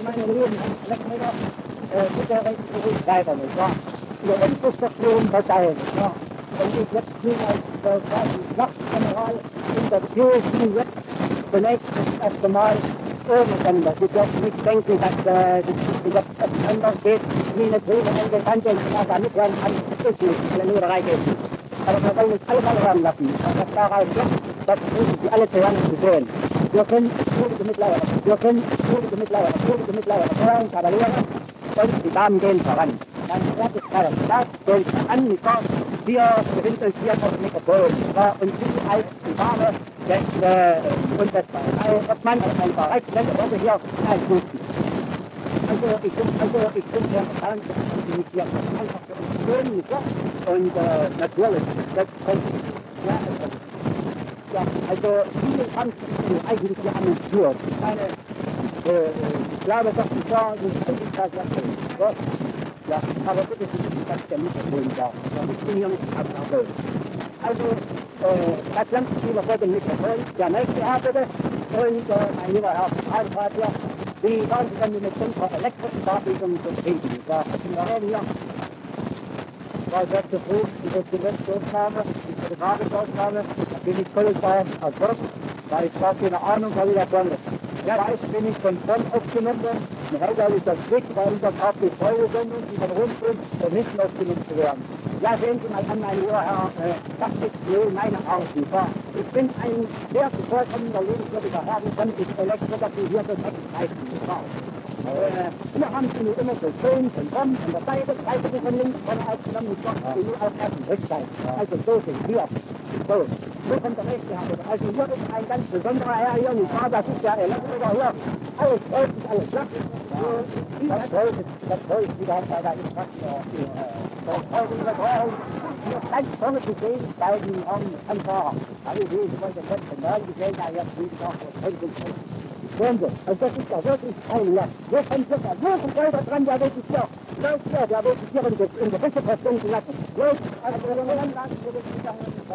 meine Lieben, Elektriker, bitte reden Sie ruhig weiter, nicht wahr? Ihre Infrastrukturen verteilen, nicht wahr? Und ich jetzt nun als quasi Nachtgeneral unterbefehle Sie jetzt zunächst das erste Mal ohne Sender. Sie dürfen nicht denken, dass das jetzt etwas anders geht, wie eine Drohne Bekannte, die da mithören kann. Das ist nicht, wenn nur Reihe ist. Aber wir wollen uns alle mal hören lassen. Was daraus wird, das müssen Sie alle zu hören und zu sehen. Wir sind schwierige Mittlere, Frauen, Kavaliere und die Damen gehen voran. Mein Fertigkeit ist das, gehen voran, nicht wahr? Wir befinden uns hier auf dem Mikrofon, und Sie als die Dame sind unsetzbar. Das Mann ist ein paar Rechtswände, wurde hier ein Guten. Also ich bin sehr bekannt, dass Sie mich hier einfach für uns schön, nicht wahr? Und natürlich, selbstverständlich, ja, also viele haben sich eigentlich hier amüsiert. Ich glaube doch nicht wahr, das ist wirklich was. Ja, aber bitte, das ist ja nicht so schön da. Ich bin hier nicht abgeholt. Also, das Landesschüler vor dem Mikrofon, der nächste Herr bitte, und mein lieber Herr Zentralrat hier, wie waren Sie denn mit unserer elektrischen Darbietung zufrieden? Ja, hier war sehr zufrieden über die letzte Aufnahme, über die Tagesaufnahme, da bin ich kolossal erschrocken, weil ich gar keine Ahnung habe, wie das kommt. Ja, weiß bin ich von vorn aufgenommen worden, und heute habe ich das Glück, bei unserer KP-Folgesendung, die von Rundfunk, von hinten aufgenommen zu werden. Ja, sehen Sie mal an, mein lieber Herr, das ist wohl meine Art, nicht wahr? Ich bin ein sehr vollkommener, lebenswürdiger Herr, wie kann ich Elektriker, die hier das Eck leisten, nicht wahr? Hier haben Sie nur immer so schön von vorn, von der Seite von links, von aufgenommen, nicht wahr? Die nur auf der Rückseite. Also so sind wir. So kommt der nächste Herr. Also hier ist ein ganz besonderer Herr hier, nicht wahr? Das ist der Elektriker hier. Alles deutlich, alles glatt. Das freut mich, da ist fast hier ganz vorne zu sehen, bei den Anfahrer. Alle sehen, Sie wollen das letzte Mal gesehen, da jetzt fliegen auch Sehen Sie, also das ist ja wirklich ein Land. Hier kommt jetzt ein großer Gelder dran, der wird sich hier, der wird sich hier in gewisse Verstunden lassen. Jetzt, also wir lassen wir das nicht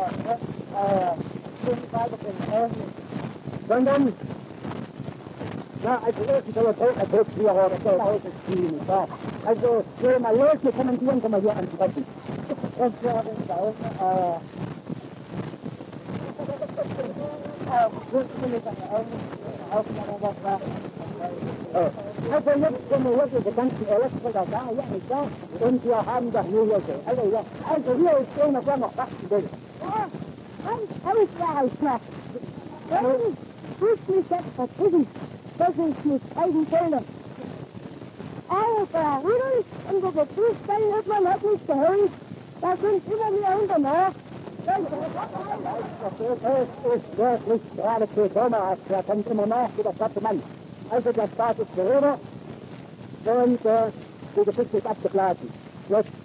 sondern, na, als ersten Erfolgsführer oder so, aus ist viel, nicht wahr? Also, gehen wir mal los, wir kommandieren, können wir hier ansprechen. Und wir haben uns auch, also jetzt sind wir hier diese ganzen Elektriker da, ja nicht wahr? Und wir haben doch nur hier so. Also hier ist einer, der noch wachten will. Ja, ganz ausreichend. Tut mich jetzt vertrieben, dass ich mich zeigen soll. Aber unter der Zustand hat man nicht gehört. Da sind immer mehr unternach. Das ist wirklich geradezu Sommerhaft. Der kommt immer nach wie der platte Mann. Also der Staat ist Corona und die Geschichte ist abgeblasen. Jetzt